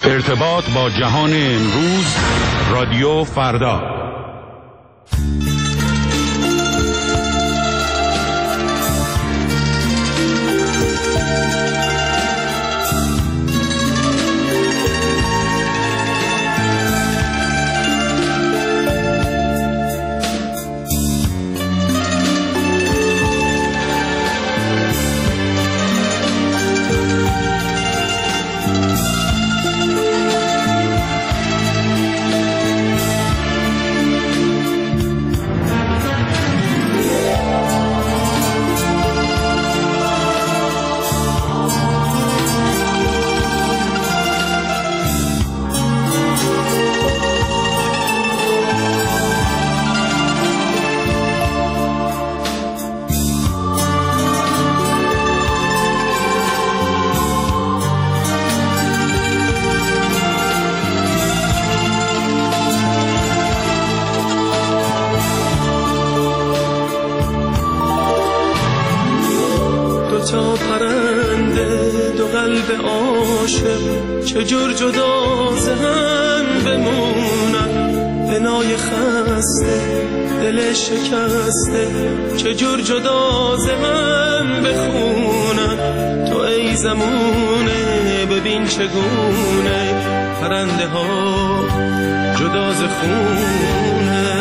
ارتباط با جهان امروز، رادیو فردا. تا پرنده دو قلب عاشق چجور جدا ز هم بمونن، بنای خسته دل شکسته چجور جدا ز هم بخونن. تو ای زمونه ببین چگونه پرنده ها جدا ز خونه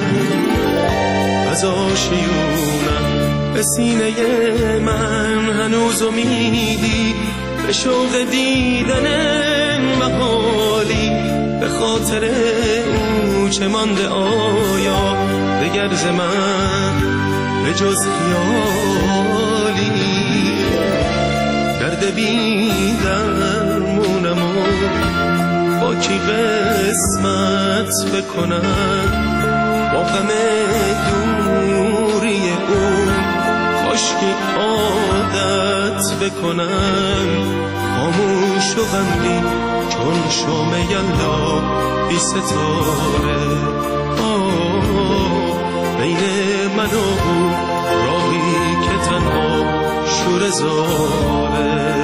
از آشیونن. به سینه من هنوز امیدی به شوق دیدن محالی، به خاطر او چه مانده آیا دگر ز من به جز خیالی. درد بی درمونم و با کی قسمت بکنم، با غم دوری او کاشکی عادت بکنم. خاموش و غمگین چون شام یلدا بی ستاره، بین من و او راهی که تنها شور زاره.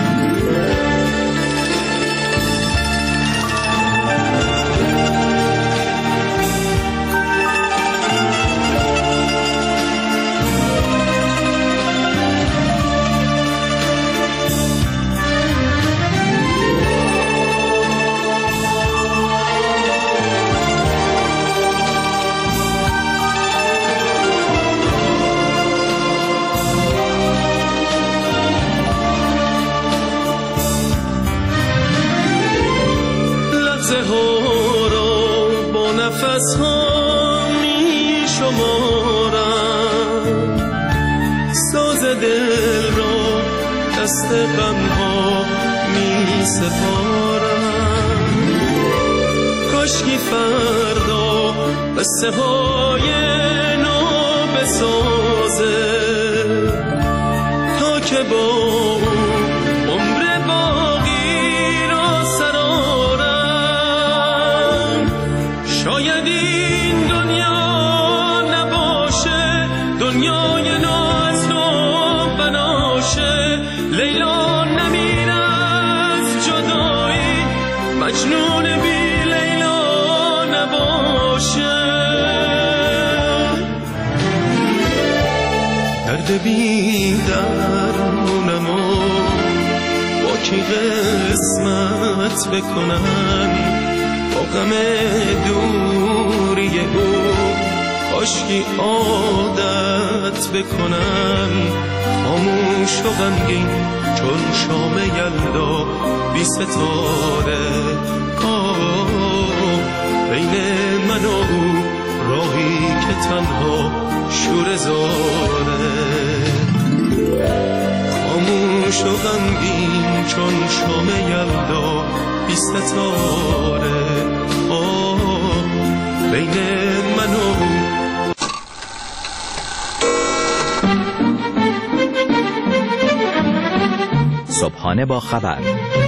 نفس ها می شمارم، ساز دل را دست غم ها می سپارم. کاشکی فردا قصه های نو بسازه تا که با عمر باقی را سرارم. شاید این دنیا نباشه دنیای نو از نو بناشه، لیلا نمیره از جدایی، مجنون بی لیلا نباشه. درد بی درمونم و با کی قسمت بکنم، با غم دوری او کاشکی عادت بکنم. خاموش و غمگین چون شام یلدا بی ستاره، بین من و او راهی که تنها شور زاره. خاموش و غمگین چون شام یلدا بی ستاره، بین من و او. صبحانه با خبر،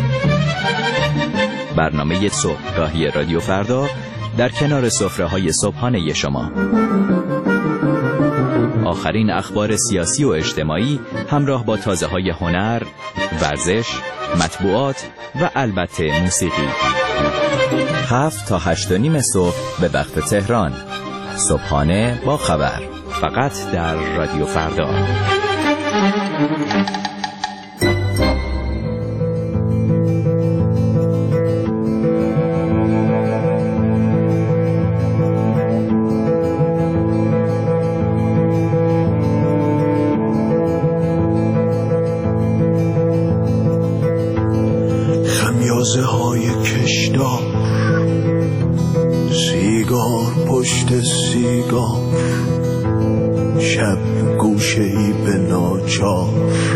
برنامه صبحگاهی رادیو فردا در کنار سفره‌های صبحانه شما. آخرین اخبار سیاسی و اجتماعی همراه با تازه‌های هنر، ورزش، مطبوعات و البته موسیقی. 7 تا 8 و نیم صبح به وقت تهران. صبحانه با خبر، فقط در رادیو فردا. خمیازه های کشدار، سیگار پشت سیگار، شب گوشه‌ای به ناچار،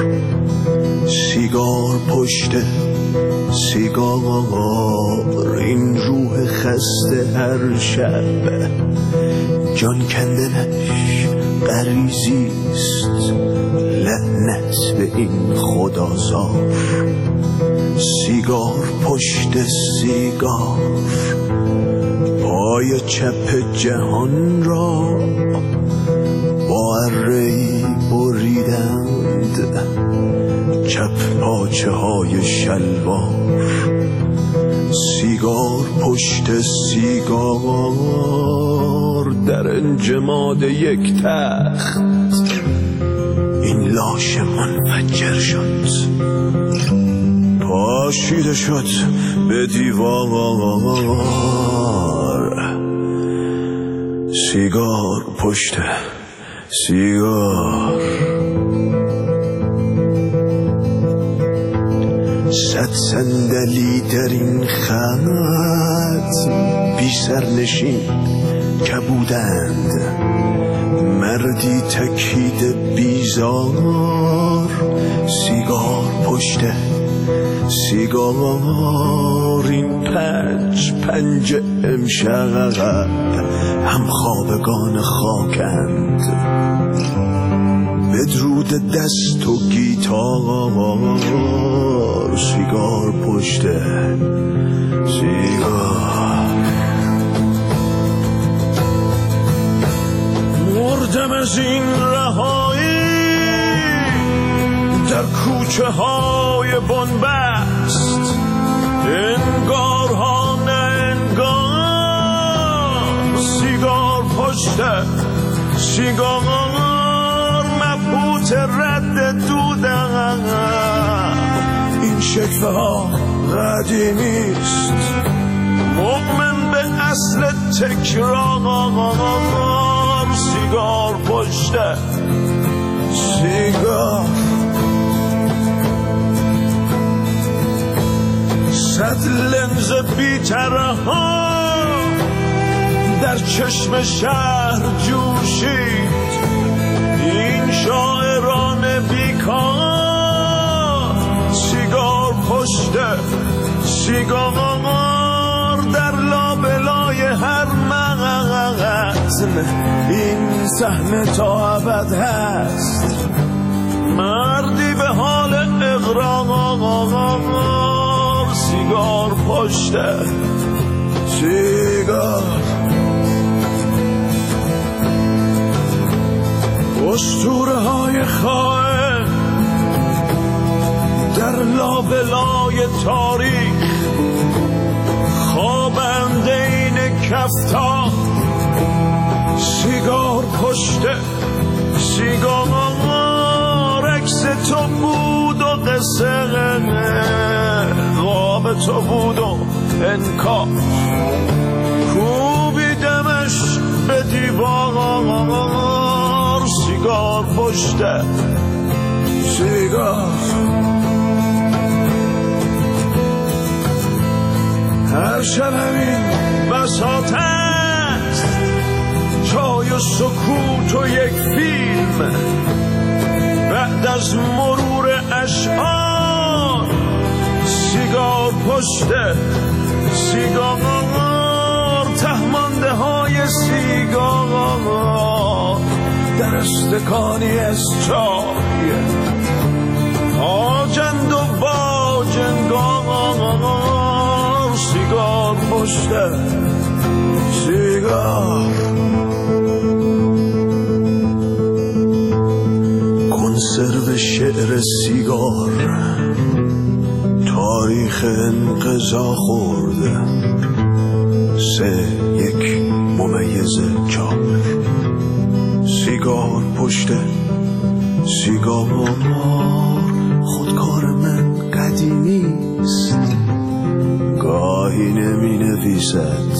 سیگار پشت سیگار، این روح خسته هر شب جان کندنش غریزیست، لعنت به این خدازار. سیگار پشت سیگار، پای چپ جهان را با اره‌ای بریدند، چپ پاچه های شلوار. سیگار پشت سیگار، در انجماد یک تخت این لاش منفجر شد، پاشیده شد به دیوار. سیگار پشت سیگار، 100 صندلی در این خط بی سرنشین کبودند، مردی تکیده بیزار. سیگار پشت سیگار، این پنج امشب هم خوابگان خاکند، بدرود دست و گیتار. سیگار پشت سیگار، مردم از این رهایی در کوچه های بنبست، انگارها نه انگار. سیگار پشت سیگار، مبهوت رد دودم، این شکوه ها قدیمیست، مؤمن به اصل تکرار. سیگار پشت سیگار، 100 لنز بی‌طرح در چشم شهر جوشید، این شاعران بیکار. سیگار پشت سیگار، در لابلای هر متن این صحنه تا ابد هست، مردی به حال اقرار. سیگار پشت سیگار، اسطوره های خائن در لابلای تاریخ، خوابنده این کفتار. سیگار پشت سیگار، عکس تو بود و قصه خواب تو بود و انکار، کوبیدمش به دیوار. سیگار پشت سیگار، هر شب همین بساط است، چای و سکوت و یک فیلم، بعد از مرور اشعار. سیگار پشت سیگار، تهمانده های سیگار در استکانی از چای، آجند و باجنگار. سیگار پشت سیگار، کنسرو شعر سیگار، تاریخ انقضا خورده 3-1 ممیز 4 سیگار پشت سیگار خودکار من قدیمیست گاهی نمی نویسد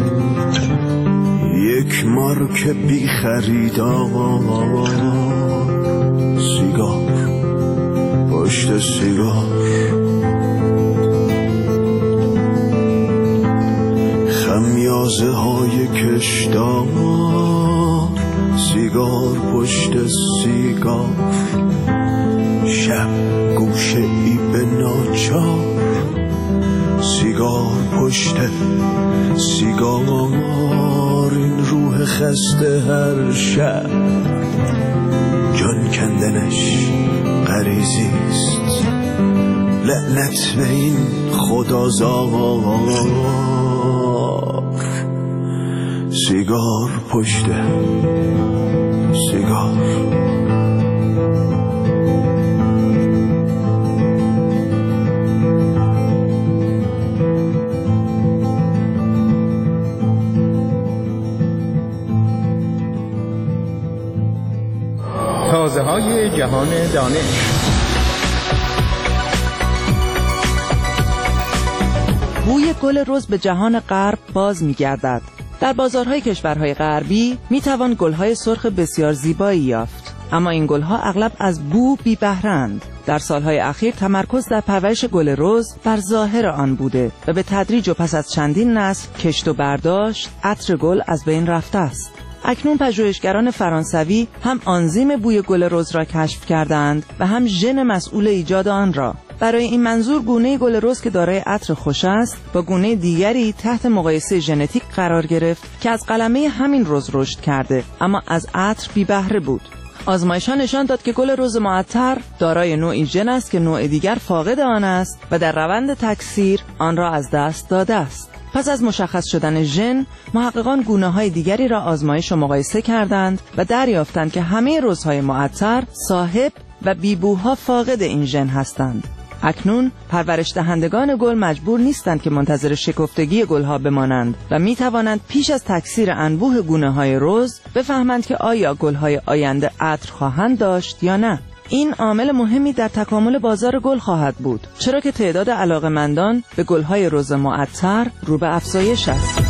یک مارک بی خریدار سیگار پشت سیگار خمیازه های کشدار سیگار پشت سیگار شب گوشه ای به ناچار سیگار پشت سیگار این روح خسته هر شب جان کندنش غریزیست لعنت به این خدازار سیگار پشت سیگار تازه‌های جهان دانش. بوی گل رز به جهان غرب باز می‌گردد. در بازارهای کشورهای غربی می‌توان گل‌های سرخ بسیار زیبایی یافت، اما این گل‌ها اغلب از بو بی بهره‌اند. در سالهای اخیر تمرکز در پرورش گل رز بر ظاهر آن بوده و به تدریج و پس از چندین نسل کشت و برداشت عطر گل از بین رفته است. اکنون پژوهشگران فرانسوی هم آنزیم بوی گل رز را کشف کردند و هم ژن مسئول ایجاد آن را. برای این منظور گونه گل رز که دارای عطر خوش است با گونه دیگری تحت مقایسه ژنتیک قرار گرفت که از قلمه همین رز رشد کرده اما از عطر بی بهره بود. آزمایش‌ها نشان داد که گل رز معطر دارای نوعی ژن است که نوع دیگر فاقد آن است و در روند تکثیر آن را از دست داده است. پس از مشخص شدن ژن، محققان گونه‌های دیگری را آزمایش و مقایسه کردند و دریافتند که همه رزهای معطر صاحب و بیبوها فاقد این ژن هستند. اکنون پرورش دهندگان گل مجبور نیستند که منتظر شکفتگی گلها بمانند و می توانند پیش از تکثیر انبوه گونه‌های رز بفهمند که آیا گلهای آینده عطر خواهند داشت یا نه. این عامل مهمی در تکامل بازار گل خواهد بود، چرا که تعداد علاقه‌مندان به گل‌های رز معطر رو به افزایش است.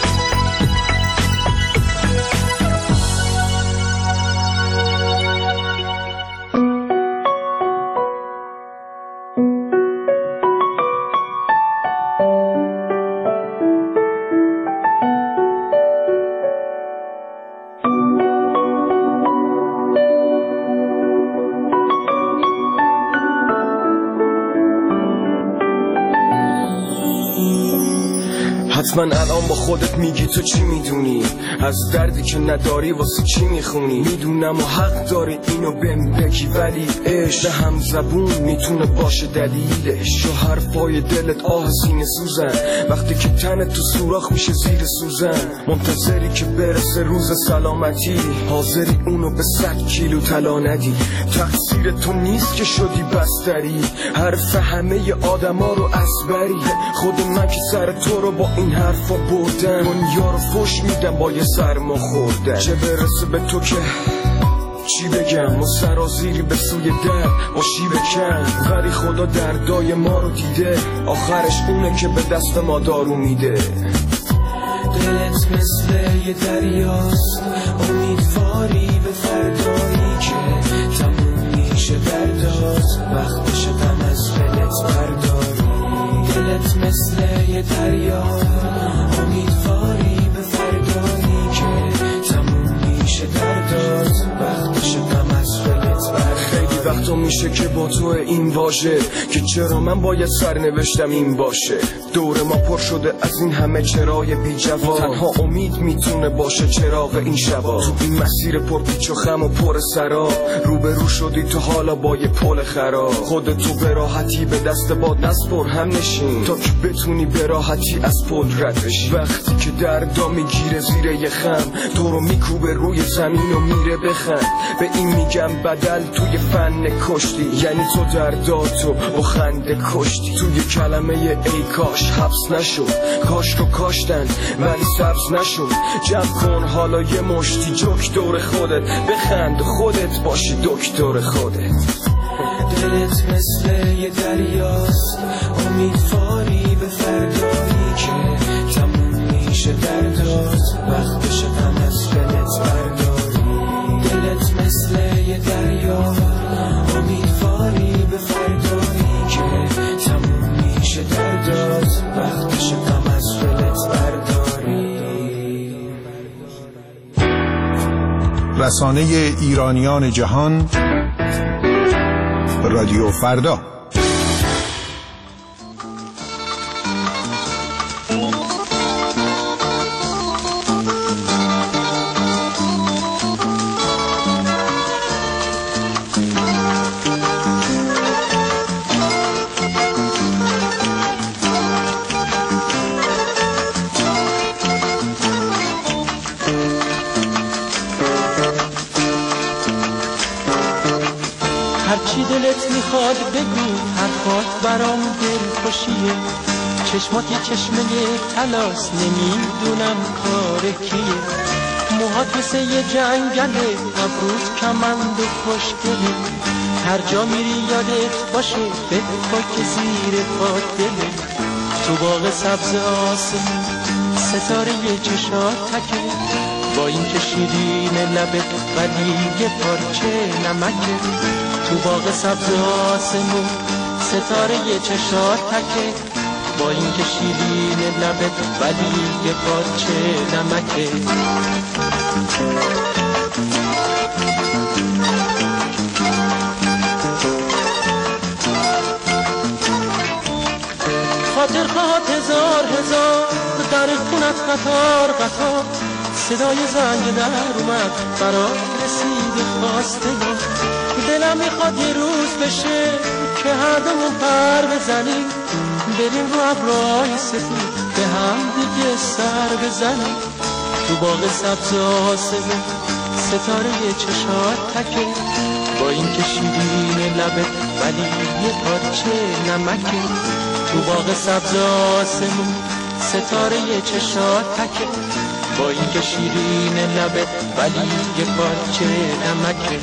حتما الان با خودت میگی تو چی میدونی از دردی که نداری واسه چی میخونی. میدونم و حق داری اینو بهم بگی، ولی عشق هم زبون میتونه باشه دلیلش. و حرفای دلت آه سینه سوزن وقتی که تنت تو سوراخ میشه زیر سوزن. منتظری که برسه روز سلامتی، حاضری اونو به 100 کیلو طلا ندی. تقصیر تو نیست که شدی بستری، حرف همه آدما رو اسبری. خود من که سر تو رو با این حرفا بردم، دنیا رو فش میدم با یه سرما خوردن. چه برسه به تو که چی بگم، و سرازیری به سوی در با شیب کن. ولی خدا دردای ما رو دیده، آخرش اونه که به دست ما دارو میده. دلت مثل یه دریاست، امیدواری به فردایی که تموم میشه دردات، وقتش غم از دلت برداری. دلت مثل یه دریاست، امیدواری به فردایی که تموم میشه دردات، وقتش غم از دلت برداری. خیلی وقتا میشه که با تو این واژه که چرا من باید سرنوشتم این باشه. دور ما پر شده از این همه چرای بی جواب، تنها امید میتونه باشه چراغ این شبا. تو این مسیر پر پیچ و خم و پر سراب، روبرو شدی تو حالا با یه پل خراب. خودتو به راحتی به دست باد نسپر، هم نشین تا که بتونی به راحتی از پل رد بشی. وقتی که دردا میگیره زیر یه خم، تو رو میکوبه روی زمین و میره بخند. به این میگم بدل توی فن کشتی، یعنی تو درداتو با خنده کشتی. توی کلمه ای کاش حبس نشد، کاش رو کاشتن ولی سبز نشد. جمع کن حالا یه مشتی جوک دور خودت، بخند خودت باشی دکتر خودت. دلت مثل یه دریاست، امیدواری به فردایی که تموم میشه دردات، وقتش غم از دلت برداری. دلت مثل یه دریا، امیدواری به فردایی که تموم میشه دردات، وقتش غم از دلت برداری. رسانه ایرانیان جهان، رادیو فردا. هرچی دلت میخواد بگو، حرفات برام دلخوشیه. چشماتی چشمه طلاست، نمیدونم کار کیه. موهات مثل یه جنگله، ابروت کمند و خوشگله. هر جا میری یادت باشه، به خاک زیر پات دله. تو باغ سبز آسمون ستاره چشات تکه، با این که شیرین لبت ولی یه پارچه نمکه. تو باغ سبز آسمون ستاره چشات تکه، با این که شیرین لبت ولی یه پارچه نمکه. خاطر خواهد هزار هزار، در خونت قطار قطار. صدای زنگ در اومد، برات رسید خواستگی. دلم میخواد یه روز بشه که هر دومون پر بزنیم، بریم رو ابرهای سفید به هم دیگه سر بزنیم. تو باغ سبز آسمون ستاره چشات تکه، با این که شیرین لبت ولی یه پارچه نمکه. تو باغ سبز آسمون ستاره چشات تکه، با این که شیرین لبت ولی یه پارچه نمکه.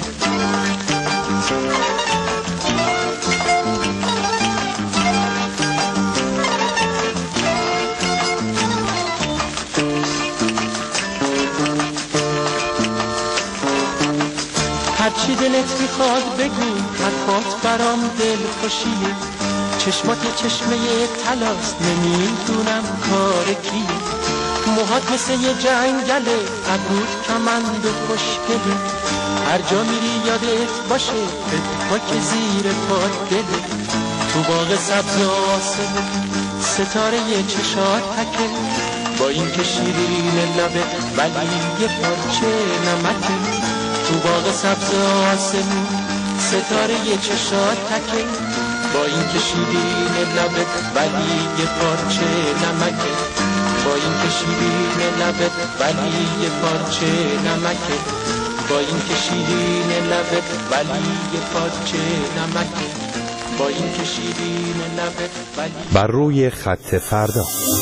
هرچی دلت میخواد بگو، حرفات برام دلخوشیه. چشمات چشمه طلاست، نمیدونم کار کیه. موهات مثل یه جنگله، ابروت کمند و خوشگله. هر جا میری یادت باشه، به خاک زیر پات دله. تو باغ سبز آسمون ستاره چشات تکه، با این که شیرین لبت ولی یه پارچه نمکه. تو باغ سبز آسمون ستاره چشات تکه، با این که شیرین لبت ولی یه پارچه نمکه. با این که شیرین لبت ولی یه پارچه نمکه. با این که شیرین لبت ولی یه پارچه نمکه. با این که شیرین لبت ولی. بر روی خط فردا.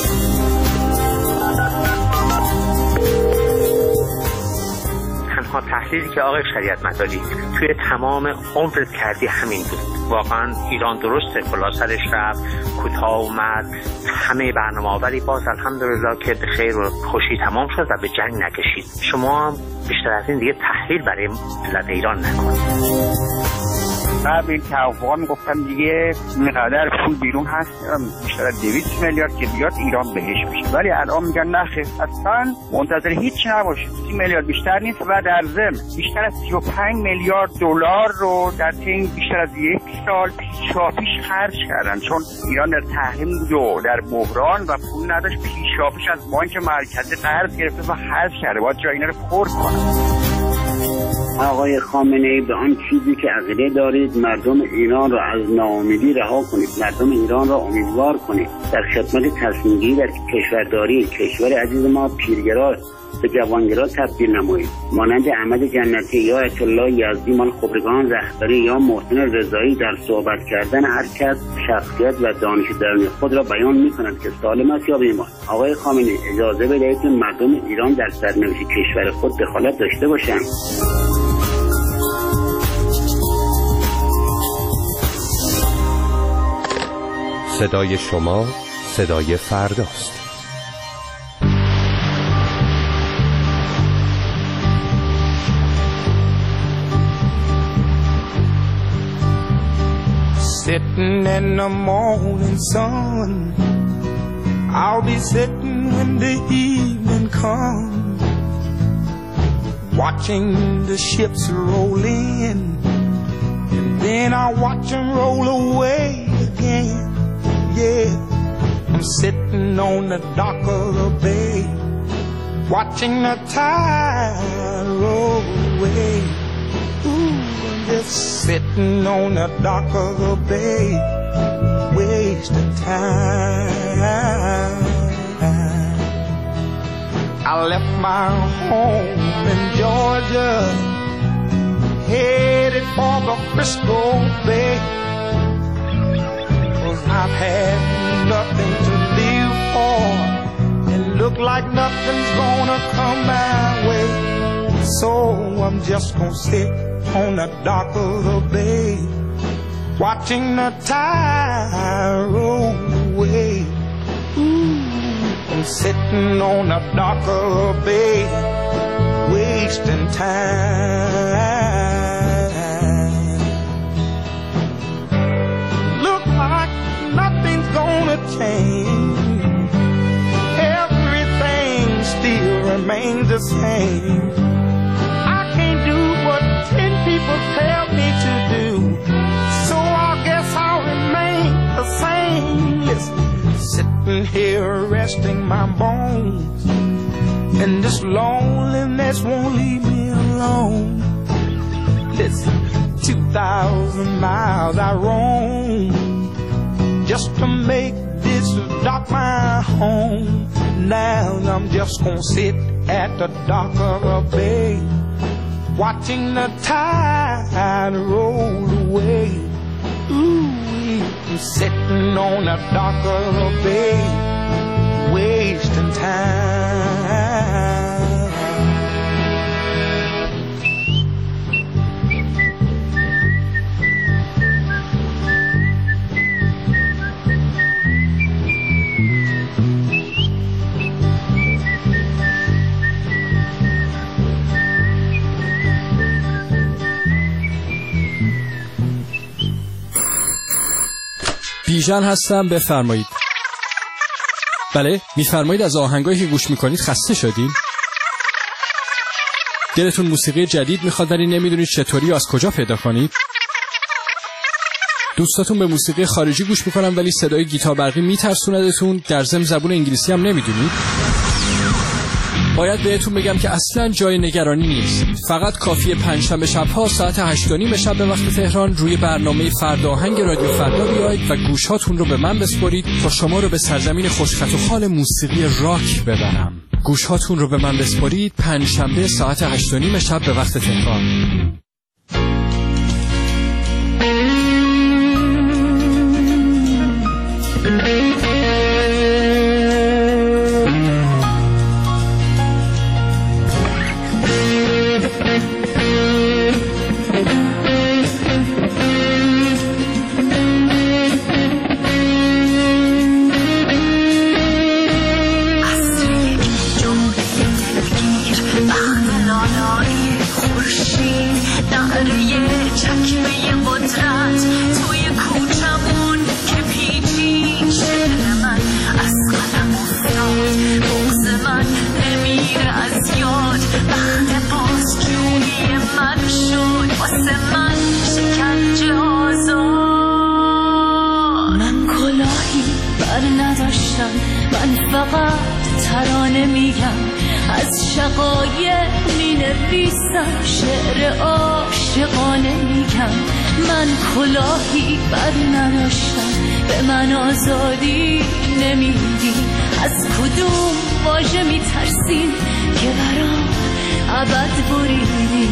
تنها تحلیلی که آقای شریعت مداری توی تمام عمرت کردی همین بود. واقعا ایران درسته کلا سرش رفت، کوتاه اومد، همه برنامه، ولی باز الحمدلله که به خیر و خوشی تمام شد و به جنگ نکشید. شما بیشتر از این دیگه تحلیل برای ملت ایران نکنید. قبل این توافقا میگفتن دیگه اینقدر پول بیرون هست، بیشتر از 200 میلیارد که بیاد ایران بهش میشه، ولی الان میگن نخیر، اصلا منتظر هیچ نباشید. 30 میلیارد بیشتر نیست و در ضمن بیشتر از 35 میلیارد دلار رو در طی بیشتر از یک سال پیشاپیش خرج کردن، چون ایران در تحریم بود و در بحران و پول نداشت. پیشاپیش از بانک مرکزی قرض گرفته و خرج کرده، باید جای اینا رو پر کنه. آقای خامنه‌ای به آن چیزی که عقیده دارید مردم ایران را از ناامیدی رها کنید، مردم ایران را امیدوار کنید، در خدمت تصمیم‌گیری در کشورداری کشور عزیز ما پیرگرا به جوانگرا تبدیل نمایید. مانند احمد جنتی یا آیت الله یزدی مال خبرگان رهبری یا محسن رضایی در صحبت کردن هر کس شخصیت و دانش درونی خود را بیان می‌کند که سالم است یا بیمار. آقای خامنه‌ای اجازه بدهید که مردم ایران در سرنوشت کشور خود دخالت داشته باشند. صدای شما صدای فرداست. Sitting in the morning sun, I'll be sitting when the evening comes, watching the ships roll in, and then I'll watch them roll away again. Yeah, I'm sitting on the dock of the bay, watching the tide roll away. Ooh, I'm just sitting on the dock of the bay, wasting time. I left my home in Georgia, headed for the Frisco Bay, 'cause I've had nothing to live for, and look like nothing's gonna come my way. So I'm just gonna sit on the dock of the bay, watching the tide roll away. Ooh, I'm sitting on the dock of the bay, wasting time. Look like nothing's gonna change, everything still remains the same. People tell me to do, so I guess I'll remain the same. Listen, sitting here resting my bones, and this loneliness won't leave me alone. Listen, 2,000 miles I roam just to make this dock my home. Now I'm just gonna sit at the dock of a bay, watching the tide roll away. Ooh, I'm sitting on the dock of the bay, wasting time. بیژن هستم، بفرمایید. بله، میفرمایید از آهنگایی که گوش میکنید خسته شدین؟ دلتون موسیقی جدید میخواد ولی نمیدونید چطوری از کجا پیدا کنید؟ دوستاتون به موسیقی خارجی گوش میکنن ولی صدای گیتار برقی میترسوندتون، در ضمن زبون انگلیسی هم نمیدونید؟ باید بهتون بگم که اصلا جای نگرانی نیست. فقط کافیه پنجشنبه شب‌ها ساعت 8:30 شب به وقت تهران روی برنامه فردا آهنگ رادیو فردا بیایید و گوشاتون رو به من بسپارید تا شما رو به سرزمین خوشخط و خال موسیقی راک ببرم. گوشاتون رو به من بسپارید پنجشنبه ساعت 8:30 شب به وقت تهران. من فقط ترانه میگم، از شقایق مینویسم شعر عاشقانه میگم. من کلاهی بر نداشتم، به من آزادی نمیدی. از کدوم واژه میترسین که برام ابد بریدی؟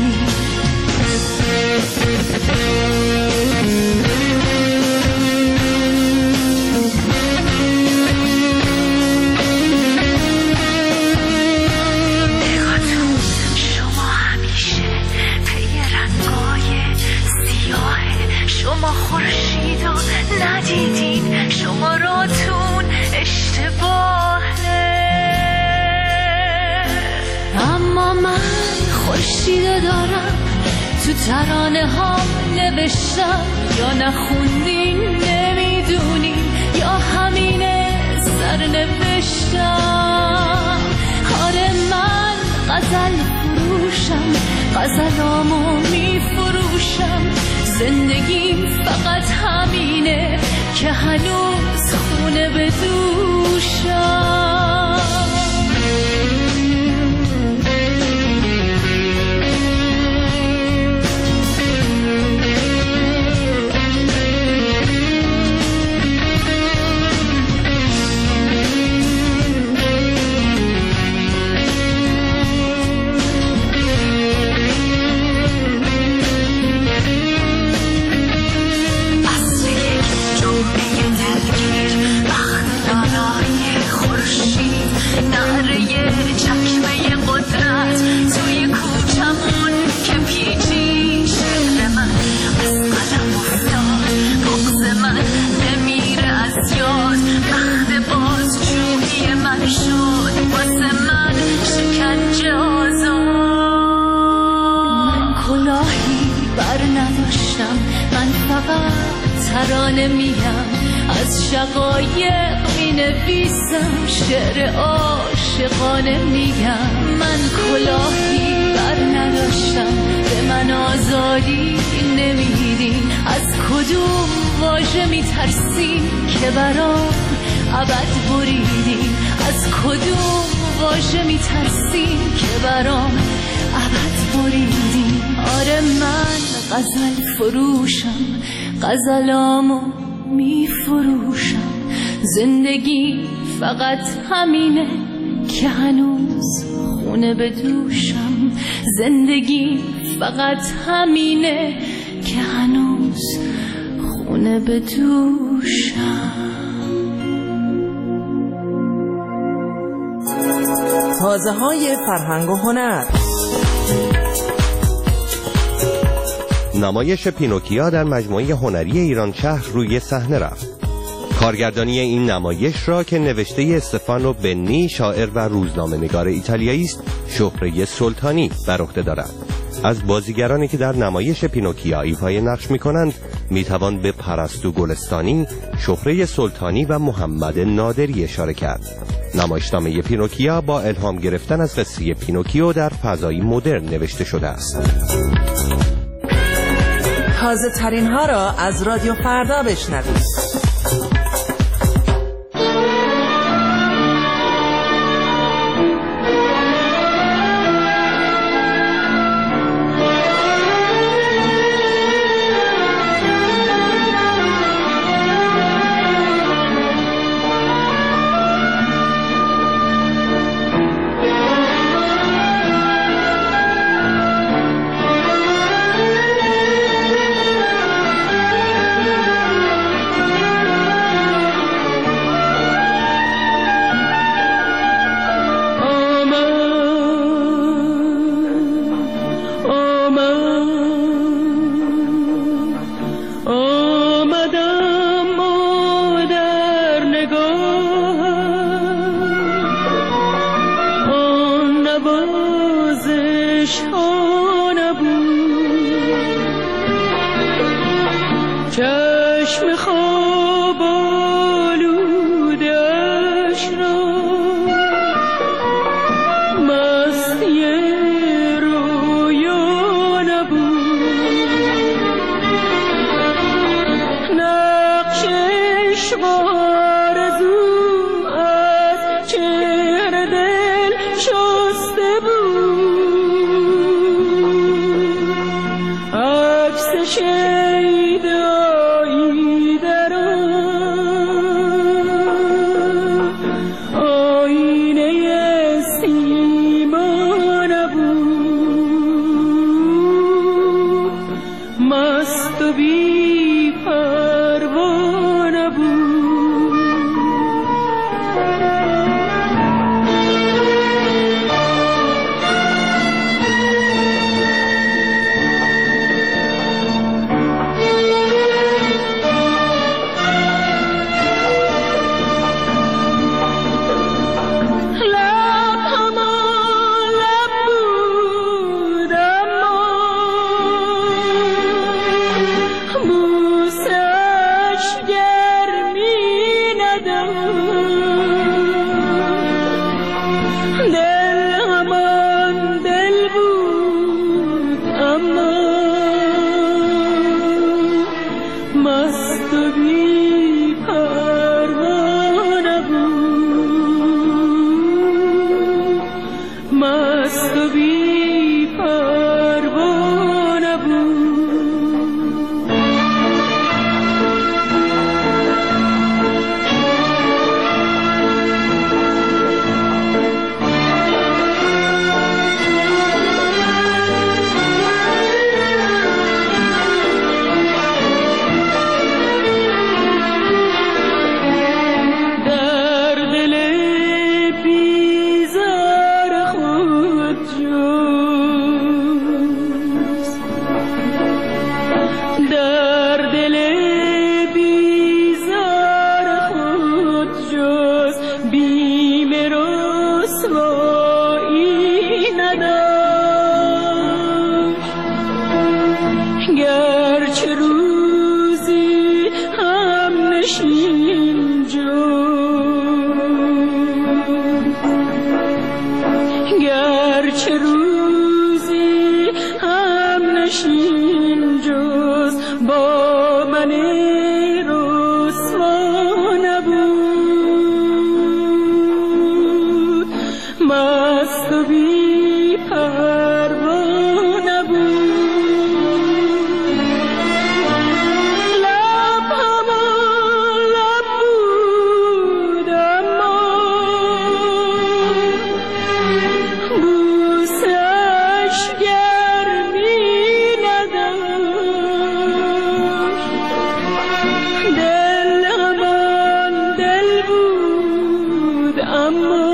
شما خورشیدو ندیدین، شما راتون اشتباهه. اما من خورشیدو دارم، تو ترانه ها نوشتم. یا نخوندین نمیدونین، یا همینه سر نوشتم. آره من غزل فروشم، غزلامو میفروشم. زندگیم فقط همینه که هنوز خونه به دوشم. ترانه میگم، از شقایق مینویسم شعر عاشقانه میگم. من کلاهی بر نداشتم، به من آزادی نمیدین. از کدوم واژه میترسین که برام ابد بریدین؟ از کدوم واژه میترسین که برام ابد بریدین؟ آره من غزل فروشم، غزلامو میفروشم. زندگی فقط همینه که هنوز خونه به دوشم. زندگی فقط همینه که هنوز خونه به دوشم. تازه های فرهنگ و هنر. نمایش پینوکیا در مجموعه هنری ایران شهر روی صحنه رفت. کارگردانی این نمایش را که نوشته استفانو بنی شاعر و روزنامه‌نگار ایتالیایی است، شهره سلطانی بر عهده دارد. از بازیگرانی که در نمایش پینوکیا ایفای نقش می‌کنند میتوان به پرستو گلستانی، شهره سلطانی و محمد نادری اشاره کرد. نمایشنامه پینوکیا با الهام گرفتن از قصه پینوکیو در فضایی مدرن نوشته شده است. تازه ترین ها را از رادیو فردا بشنوید. چشم خواب آلودش را مستی رویا نبود، نقش عشق آرزو از چهره بیم رسوایی نداشت، گرچه روزی هم نشین گرچه روزی هم نشین جز با من رسوا نبود، مست و بی پروا نبود. لب همان لب بود اما بوسش گرمی نداشت، دل همان دل بود اما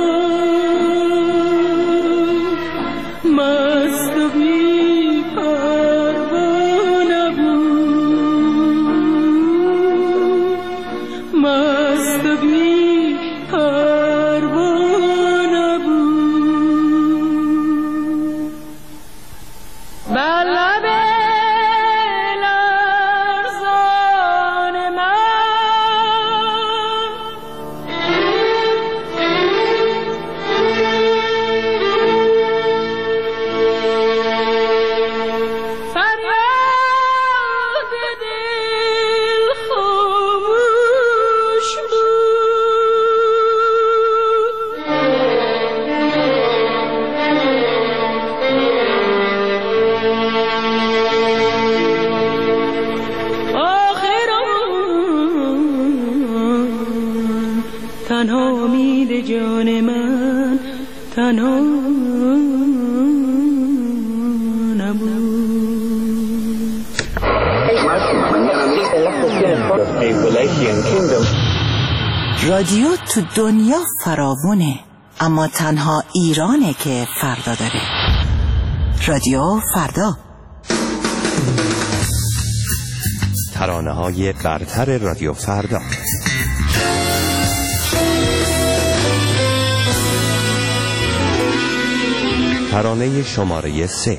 مست و بی پروا نبود، مست و بی پروا نبود. بر لب لرزان من فریاد دل خاموش بود، آخر آن تنها امید جان من تنها رادیو تو دنیا فراوونه، اما تنها ایرانه که فردا داره. رادیو فردا، ترانه‌های برتر رادیو فردا. ترانه شماره 3.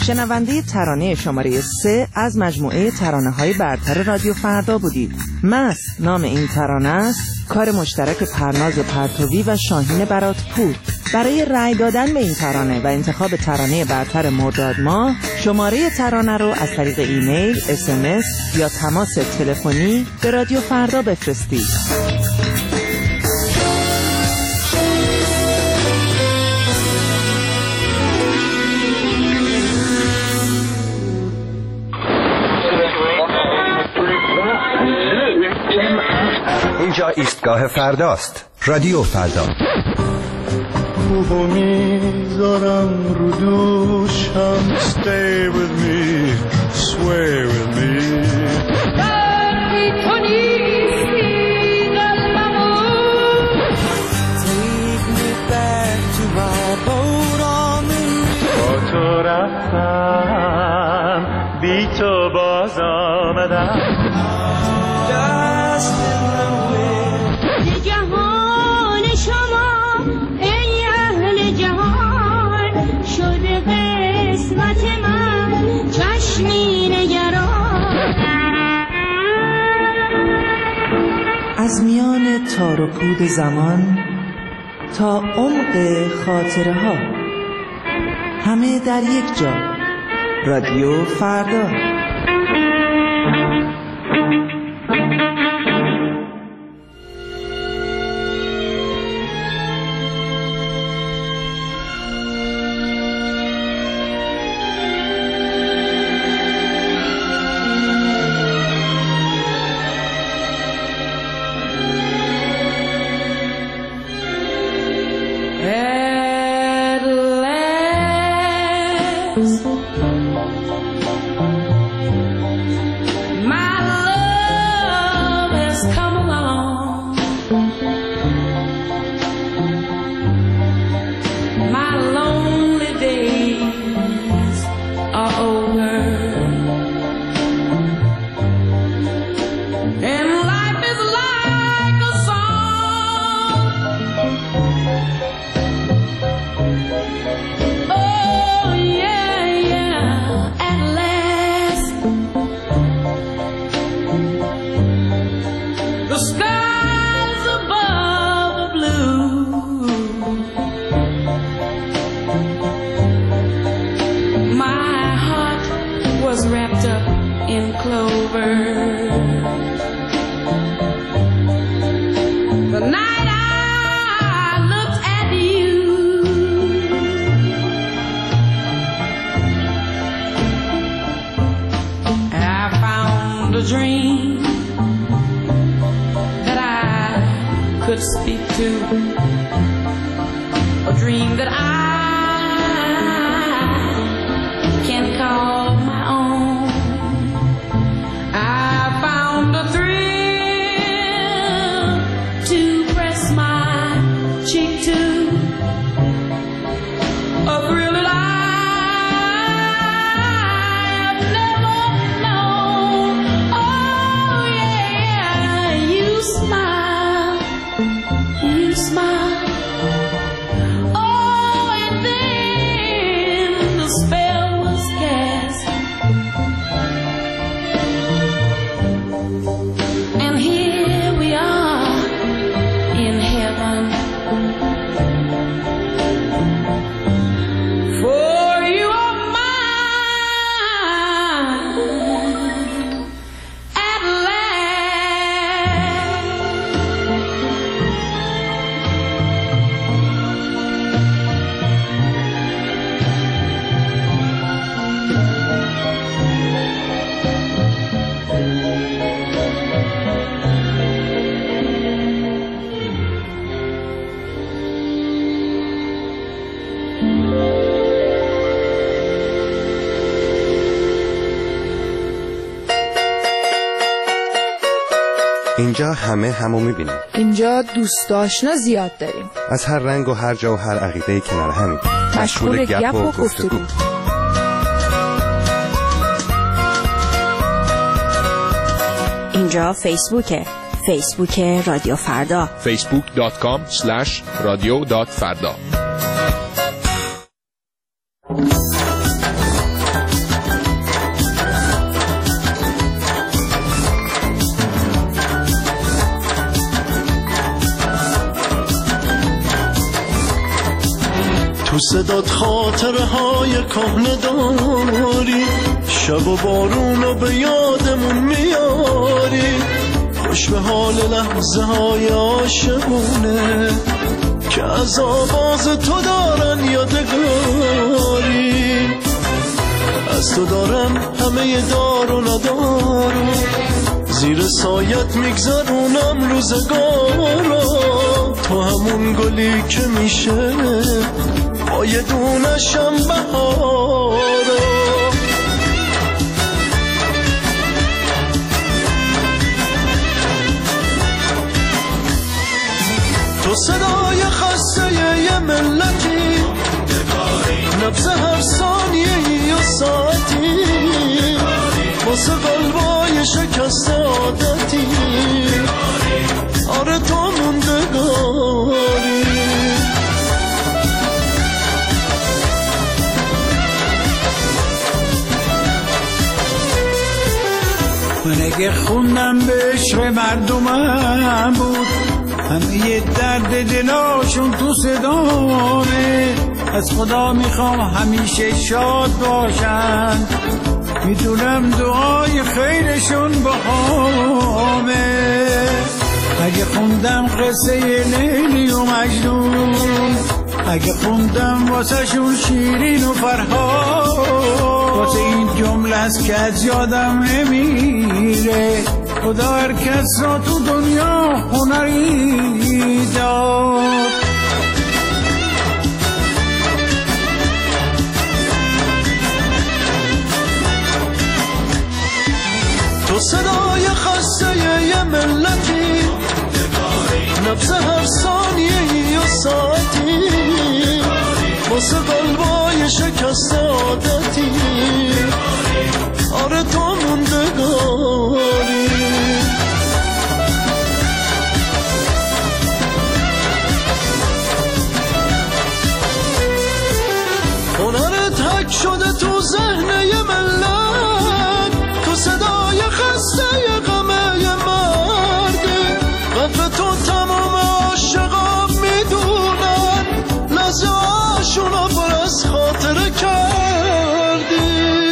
شنونده ترانه شماره 3 از مجموعه ترانه‌های برتر رادیو فردا بودید. مست نام این ترانه است، کار مشترک پرناز پرتوی و شاهین براتپور. برای رأی دادن به این ترانه و انتخاب ترانه برتر مرداد ماه، شماره ترانه رو از طریق ایمیل، SMS یا تماس تلفنی به رادیو فردا بفرستید. اینجا ایستگاه فرداست. رادیو فردا. خوبو میذارم رو دوشم. Stay with me, sway with me. بردی تو نیستی قلبمو. Take me back to my boat on the با تو رفتم، بی تو باز آمدم. جهان شما ای اهل جهان، شده قسمت من چشمی نگران. از میان تار و پود زمان تا عمق خاطره ها، همه در یک جا. رادیو فردا. اینجا همه همو میبینیم. اینجا دوست آشنا زیاد داریم. از هر رنگ و هر جا و هر عقیده کنار همین. مشغول گپ و گفتگو. اینجا فیسبوکه. فیسبوک رادیو فردا. facebook.com/radio.farda. صدات خاطرهای کهنه داری، شب و بارونو به یادمون میاری، خوش به حال لحظه های عاشقونه که از آواز تو دارن یادگاری. از تو دارم همه دار و ندارم، زیر سایت میگذرونم روزگارا. تو همون گلی که میشه با یه دونشم بهارا. تو صدای خسته یه ملتی، نبض هر ثانیه و ساعتی، واسه قلبای شکست عادتی، آره تو موندگاری. من اگه خوندم به عشق مردمم بود، همه یه درد دلاشون تو صدامه. از خدا میخوام همیشه شاد باشن، میدونم دعای خیرشون بهامه. اگه خوندم قصه لیلی و مجنون، اگه خوندم واسه شون شیرین و فرهاد، واسه این جمله است که از یادم نمیره. خدا هر کس را تو دنیا هنری داد. تو صدای خسته یه ملتی، نبض هر ثانیه و ساعتی، واسه قلبای شکست عادتی، آره تو موندگاری. هنرت حک شده تو ذهن یه ملت، تو صدای خسته یه غمه یه مردی. قدر تو تمام عاشقا میدونن، لحظه هاشونو پر از خاطره کردی.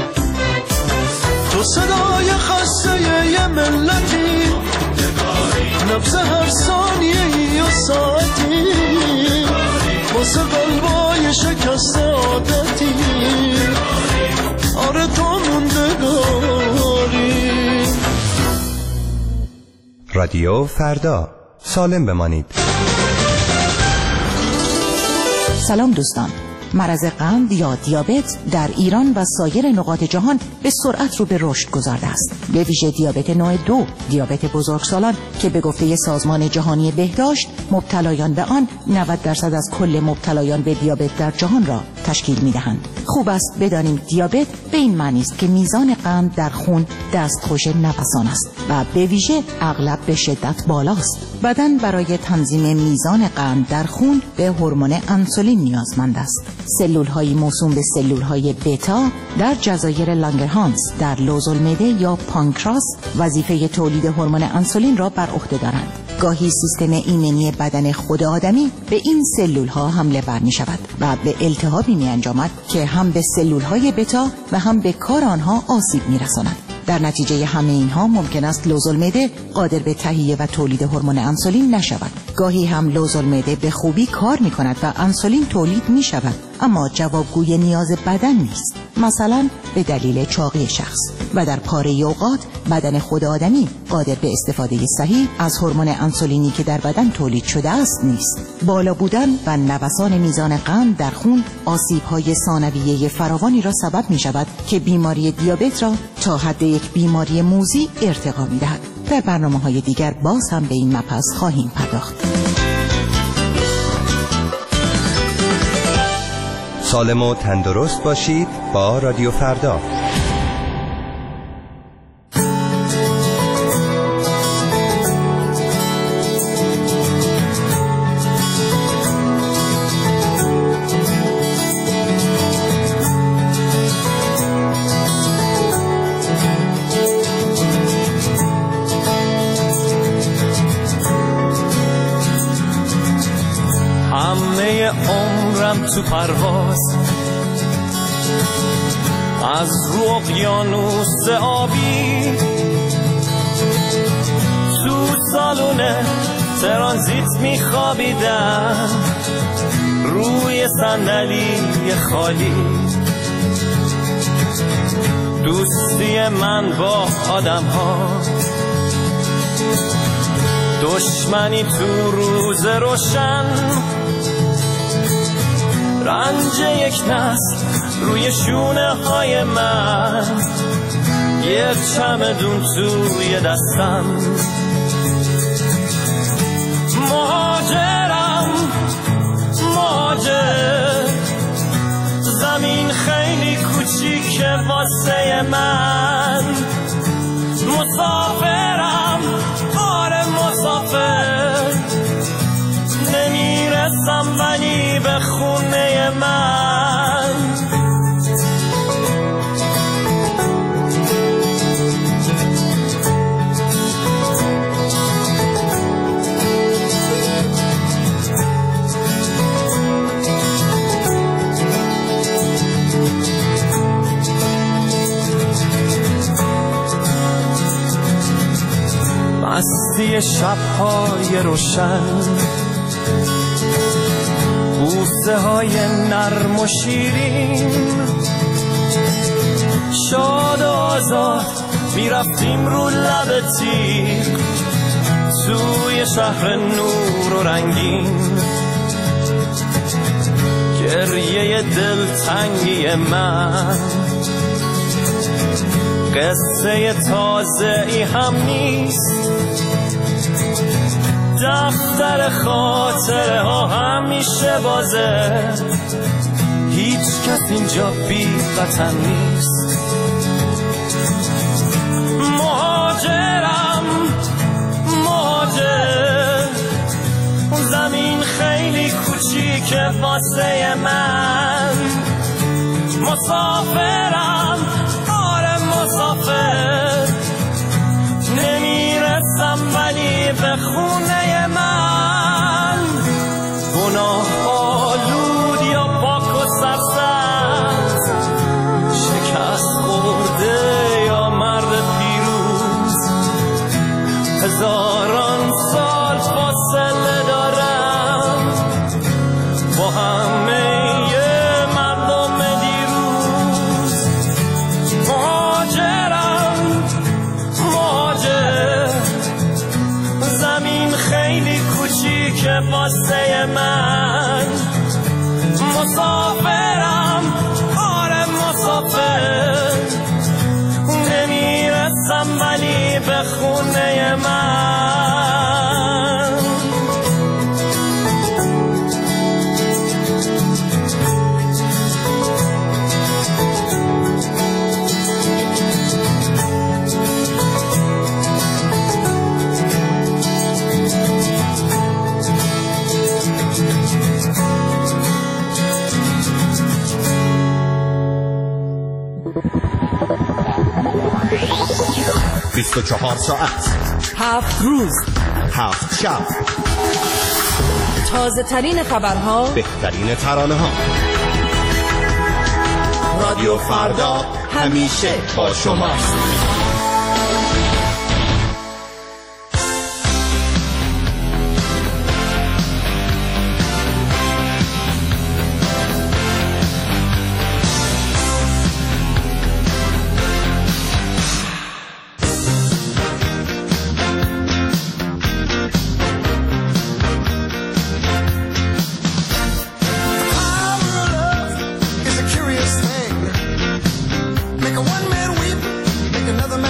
تو صدای خسته یه ملتی، نبض هر ثانیه و ساعتی، واسه قلبای شکست عادتی، آره تو موندگاری. رادیو فردا، سالم بمانید. سلام دوستان. مرض قند یا دیابت در ایران و سایر نقاط جهان به سرعت رو به رشد گذارده است. به ویژه دیابت نوع 2، دیابت بزرگسالان که به گفته سازمان جهانی بهداشت مبتلایان به آن 90% از کل مبتلایان به دیابت در جهان را تشکیل می‌دهند. خوب است بدانیم دیابت به این معنی است که میزان قند در خون دستخوش نفسان است و به ویژه اغلب به شدت بالاست. بدن برای تنظیم میزان قند در خون به هورمون انسولین نیازمند است. سلول‌های موسوم به سلول‌های بتا در جزایر لانگرهانس در لوزالمعده یا پانکراس وظیفه تولید هورمون انسولین را بر عهده دارند. گاهی سیستم ایمنی بدن خود آدمی به این سلول‌ها حمله ور می‌شود و به التهابی می‌انجامد که هم به سلول‌های بتا و هم به کار آنها آسیب می‌رساند. در نتیجه همه اینها ممکن است لوزالمعده قادر به تهیه و تولید هورمون انسولین نشود. گاهی هم لوزالمعده به خوبی کار می‌کند و انسولین تولید می‌شود، اما جوابگوی نیاز بدن نیست، مثلا به دلیل چاقی شخص. و در پاره اوقات بدن خود آدمی قادر به استفاده صحیح از هورمون انسولینی که در بدن تولید شده است نیست. بالا بودن و نوسان میزان قند در خون آسیب‌های ثانویه فراوانی را سبب می‌شود که بیماری دیابت را تا حد یک بیماری موذی ارتقا می‌دهد. در برنامه‌های دیگر باز هم به این مبحث خواهیم پرداخت. سالم و تندرست باشید با رادیو فردا. تو پرواز، از رو اقیانوس آبی تو سالونه ترانزیت میخوابیدم روی صندلی خالی. دوستی من با آدم ها، دشمنی تو روز روشن، رنج یک نسل روی شونه های من، یه چمدون توی دستم. مهاجرم مهاجر، زمین خیلی کوچیکه واسه من. مسافرم آره مسافر، نمیرسم ولی به خونه من. مستی شب‌های روشن، بوسه های نرم و شیرین، شاد و آزاد میرفتیم رو لب تیغ توی شهر نور و رنگین. گریه دلتنگی من قصه تازه ای هم نیست، دفتر خاطره ها همیشه بازه، هیچ کس اینجا بی وطن نیست. مهاجرم مهاجر، زمین خیلی کوچیکه واسه من. مسافرم آره مسافر، نمیرسم ولی به خونه من. گناه آلود یا پاک و سرسبز، شکست خورده یا مرد پیروز، هزاران سال فاصله دارم با همه مردم دیروز. مهاجرم مهاجر، زمین خیلی کوچیکه واسه من. مسافرم آره مسافر، نمیرسم ولی به خونه من. بیست و 24 ساعت، 7 روز، 7 شب، تازه ترین خبرها، بهترین ترانه ها. رادیو فردا همیشه با شماست. Make a one man weep, make another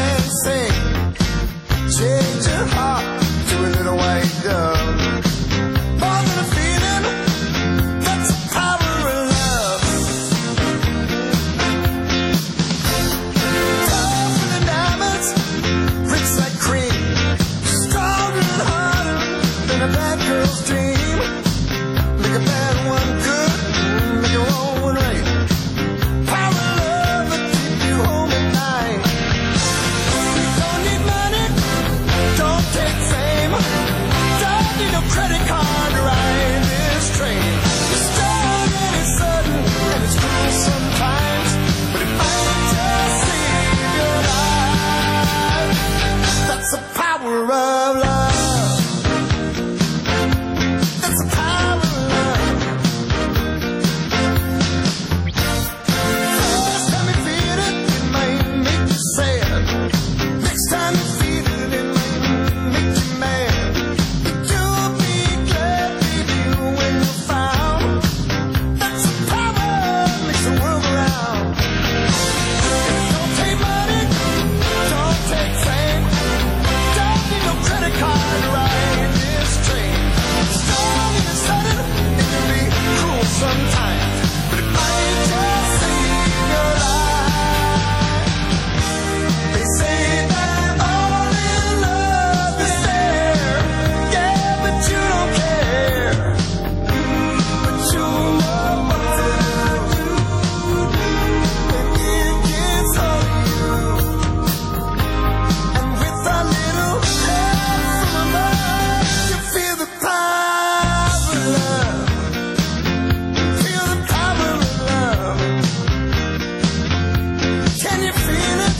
you feel it?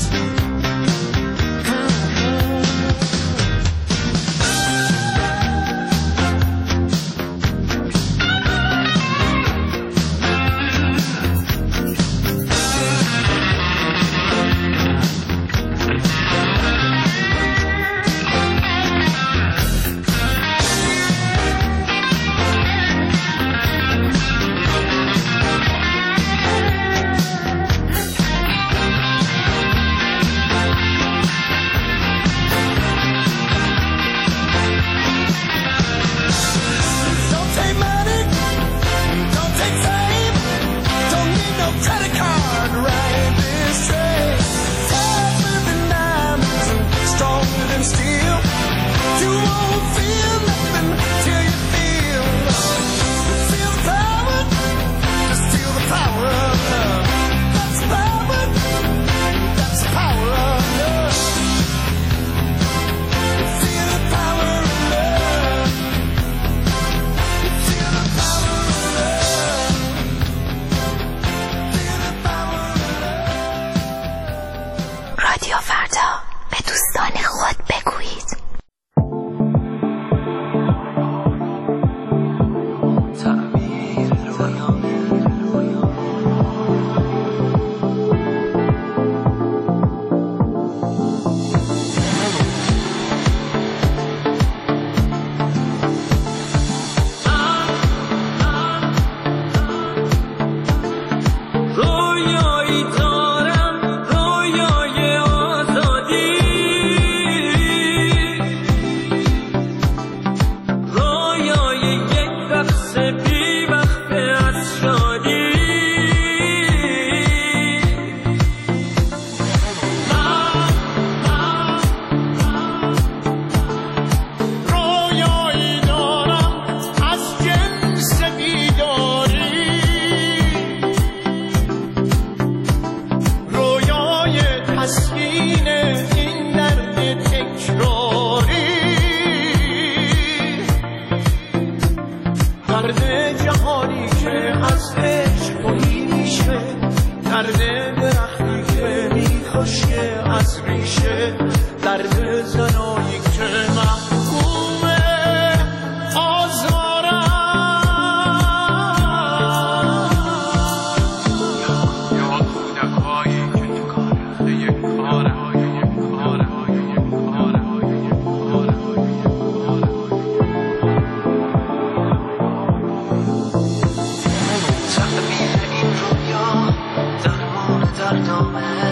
رادیو فردا، به دوستان خود بگویید. در نامه